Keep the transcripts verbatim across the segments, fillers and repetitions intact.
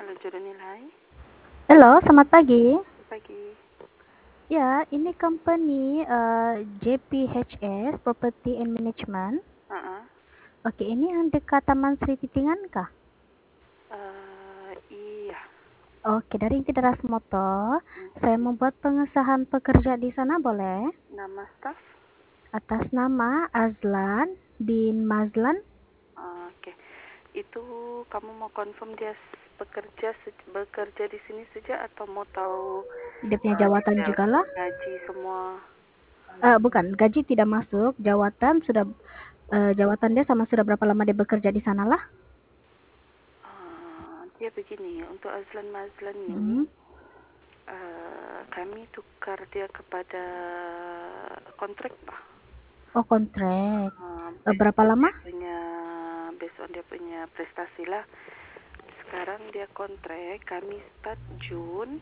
Halo Jurnilai, Halo, selamat pagi. pagi. Ya, ini company uh, J P H S Property and Management. Uh-uh. Oke, ini yang dekat Taman Sri Titingan kah? Uh, iya. Oke, dari Inti Motor. Hmm. Saya membuat pengesahan pekerja di sana boleh? Nama staff? Atas nama Azlan bin Mazlan. Uh, Oke. Okay. Itu kamu mau confirm dia bekerja bekerja di sini saja atau mau tahu Dia punya uh, jawatan detail juga lah. gaji semua? Uh, bukan, gaji tidak masuk. Jawatan sudah uh, jawatan dia sama sudah berapa lama dia bekerja di sana lah. Uh, dia begini, untuk Azlan Mazlan ini, Hmm. uh, kami tukar dia kepada kontrak pak. Oh, kontrak. Uh, Uh, berapa lama? dia punya based on dia punya prestasi lah. Sekarang dia kontrak, kami start Jun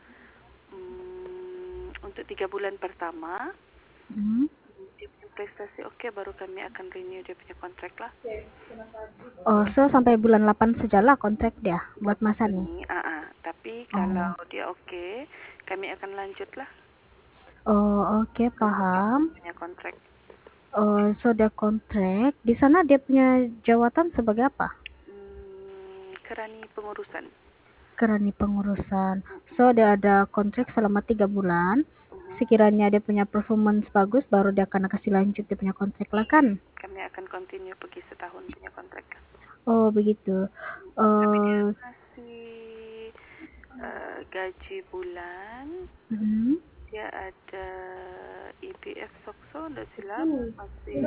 hmm, untuk tiga bulan pertama. Hmm. Dia punya prestasi oke, okay, baru kami akan renew dia punya kontrak lah. Oh, so sampai bulan delapan sajalah kontrak dia buat masa nih. Ini, uh -uh. Tapi Oh. kalau dia oke, okay, kami akan lanjut lah. Oh, oke, okay, paham. Punya kontrak. Oh, so dia kontrak. Di sana dia punya jawatan sebagai apa? Hmm, kerani pengurusan. Kerani pengurusan. So dia ada kontrak selama tiga bulan. Sekiranya dia punya performance bagus, baru dia akan kasih lanjut dia punya kontrak lah kan? Kami akan continue pergi setahun punya kontrak. Oh, begitu. Tapi dia Uh, kasih uh, gaji bulan. hmm. Dia ada E P F Sokso, tidak silap. Masih.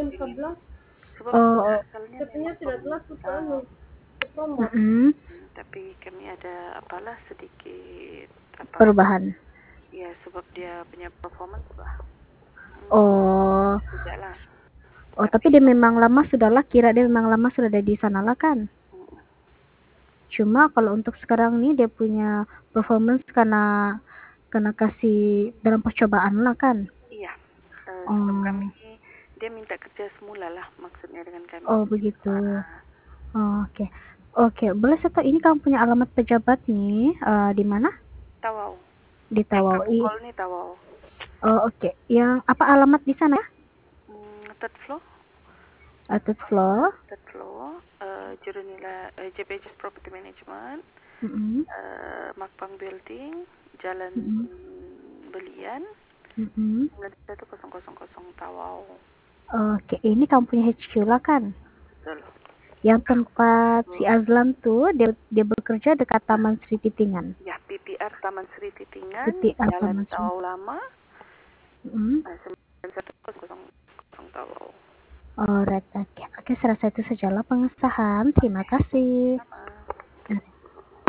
Sebab Oh, asalnya memang pemerintah. mm-hmm. Tapi kami ada apalah sedikit apa, perubahan. Ya, sebab dia punya performance lah. Hmm, Oh. Sudahlah. Oh, tapi, tapi dia memang lama sudahlah, kira dia memang lama sudah ada di sana lah kan? Hmm. Cuma kalau untuk sekarang nih dia punya performance karena karena kasih dalam percobaan lah kan? Iya. Uh, oh. Sebab kami dia minta kerja semula lah maksudnya dengan kami. Oh, begitu. Oh, oke. Okay. Oke, okay. Boleh saya tahu ini kamu punya alamat pejabat nih uh, di mana? Tawau. Di Tawau. Yang nih Tawau. Oh, oke. Okay. Yang apa alamat di sana? Hmm, third floor. Uh, third floor. Third floor. Uh, Jurnila uh, J P H S Property Management. Mm-hmm. Uh, Makpang Building, Jalan mm-hmm. Belian. Mm-hmm. satu kosong kosong kosong Tawau. Oke, okay. Ini kamu punya H Q lah kan? Betul. Yang tempat si Azlan tuh dia dia bekerja dekat Taman Sri Titingan. Ya, P P R Taman Sri Titingan, P P R Jalan Taman Tawau Lama. Hmm. sembilan satu kosong kosong Tawau. Alright, oke. Okay. Oke, okay, saya rasa itu sajalah pengesahan. Terima kasih.